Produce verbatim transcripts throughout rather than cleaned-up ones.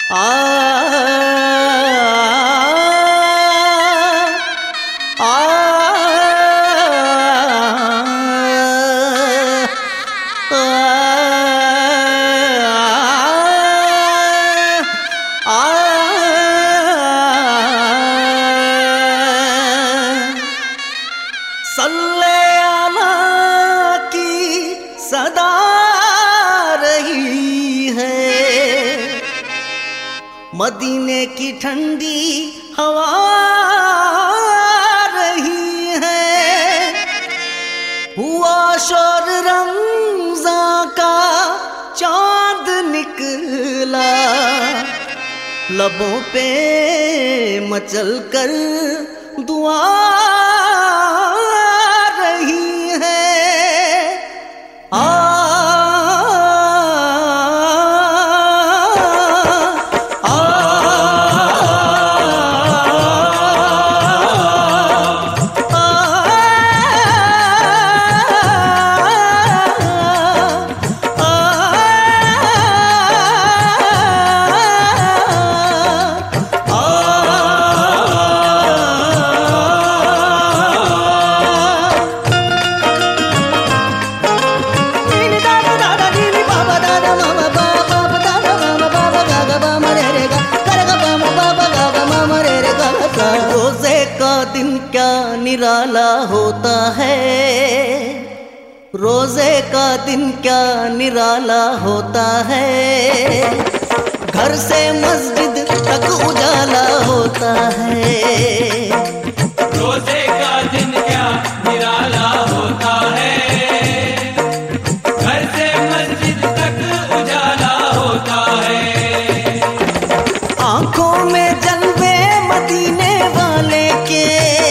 सल्ले आला की सदा रही है, मदीने की ठंडी हवा रही है। हुआ शोर रमज़ां का चांद निकला, लबों पे मचल कर दुआ रही है। आ दिन क्या निराला होता है, रोजे का दिन क्या निराला होता है। घर से मस्जिद तक उजाला होता है, रोजे का दिन क्या निराला होता है। घर से मस्जिद तक उजाला होता है। आंखों में जलवे मदीने वाले के,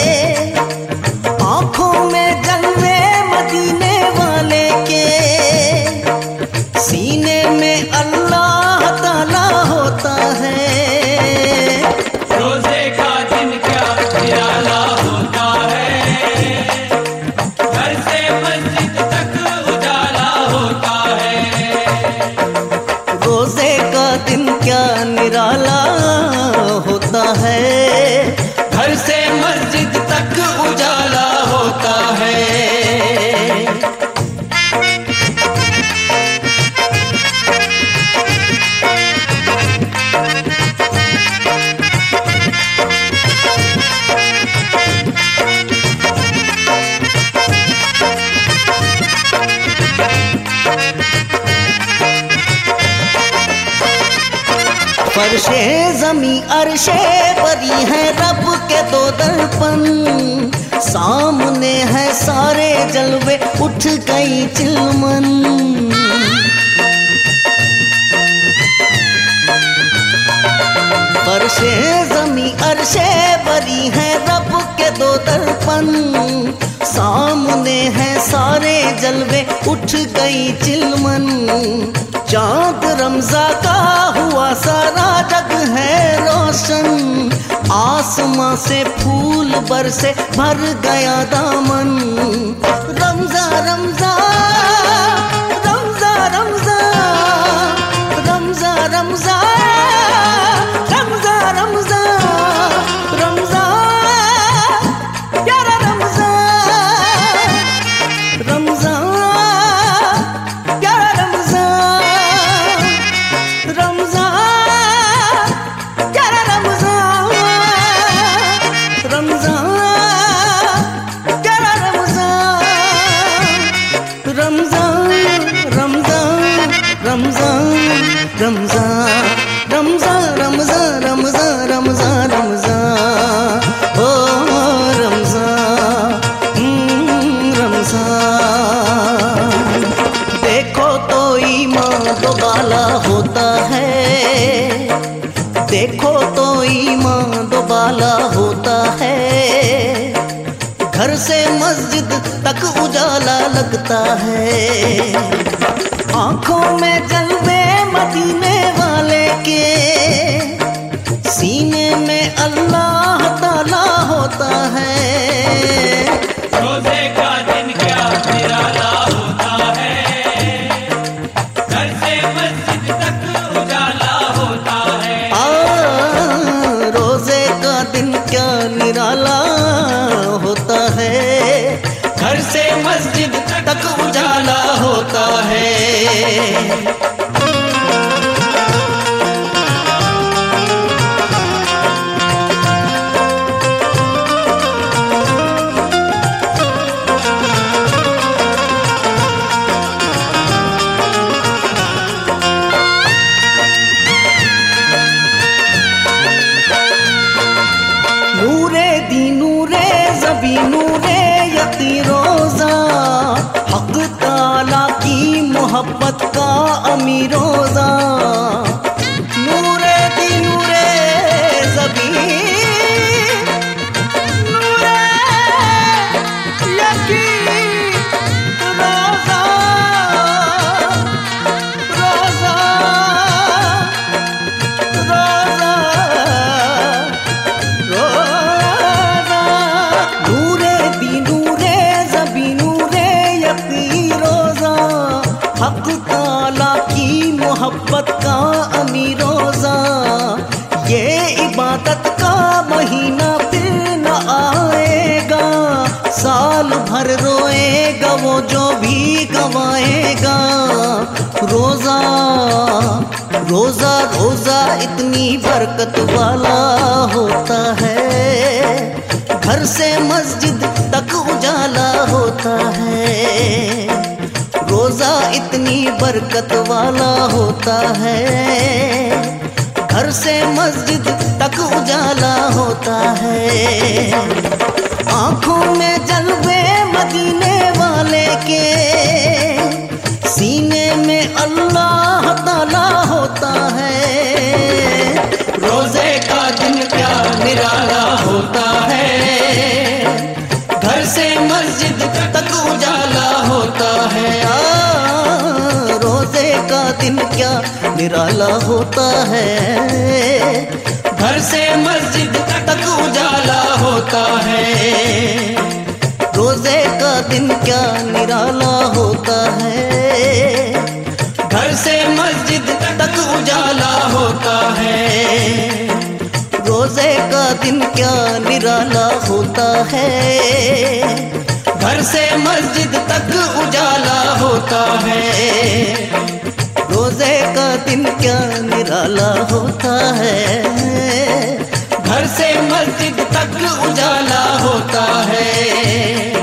आंखों में जलवे मदीने वाले के, सीने में अल्लाह ताला होता है। रोजे का दिन क्या निराला होता है। घर से मस्जिद तक उजाला होता है। रोजे का दिन क्या निराला होता है, घर से मस्जिद तक उजाला होता है। फर्शे जमी अरशे परी है रब के दो दर्पण, सामने है सारे जलवे उठ गई चिलमन। फर्शे जमी अरशे परी है रब के दो दर्पण, सामने है सारे जलवे उठ गई चिलमन। चांद रमज़ा का हुआ सारा जग है रोशन, आसमां से फूल बरसे भर गया दामन। रमज़ा रमज़ा रमज़ा रमज़ा रमज़ा रमज़ा रमज़ा रमज़ा रमज़ा प्यारा रमज़ा रमज़ा प्यारा रमज़ा रमज़ा प्यारा रमज़ा रमज़ा प्यारा रमज़ा रमज़ा रमज़ा रमज़ा रमज़ा रमज़ा रमज़ा रमज़ा रमज़ा रमज़ा ओ रमज़ा रमज़ा। देखो तो ईमान दो बाला होता है, देखो तो ईमान दो बाला होता है। घर से मस्जिद तक उजाला लगता है, आंखों में जलवे मदीने वाले के, सीने में अल्लाह ताला होता है। रोजे का दिन क्या निराला होता है। घर से मस्जिद तक उजाला होता है। से मस्जिद तक उजाला होता है। नूरे दी नूरे ज़बी नूरे यकी रोज़ा, हक ताला की मोहब्बत का अमीर रोज़ा। नूरे दी नूरे ज़बी नूरे यकी रोज़ा, रोज़ा रोज़ा रोज़ा। नूरे दी नूरे ज़बी नूरे यकी रोज़ा, हक ताला की मोहब्बत का अमीर रोज़ा। ये इबादत का महीना फिर न आएगा, साल भर रोएगा वो जो भी गवाएगा। रोज़ा रोज़ा रोज़ा इतनी बरकत वाला होता है, घर से मस्जिद तक उजाला होता है। रोज़ा इतनी बरकत वाला होता है, घर से मस्जिद तक उजाला होता है। आँखों में जलवे मदीने वाले के, सीने में अल्लाह ताला होता है। रोजे का दिन क्या निराला होता है, घर से मस्जिद तक उजाला होता है। आ, रोजे का दिन क्या निराला होता है, घर से मस्जिद तक उजाला होता है। रोजे का दिन क्या निराला होता है, घर से मस्जिद तक उजाला होता है। रोजे का दिन क्या निराला होता है, घर से मस्जिद तक उजाला होता है। रोजे का दिन क्या निराला होता है, घर से मस्जिद तक उजाला होता है।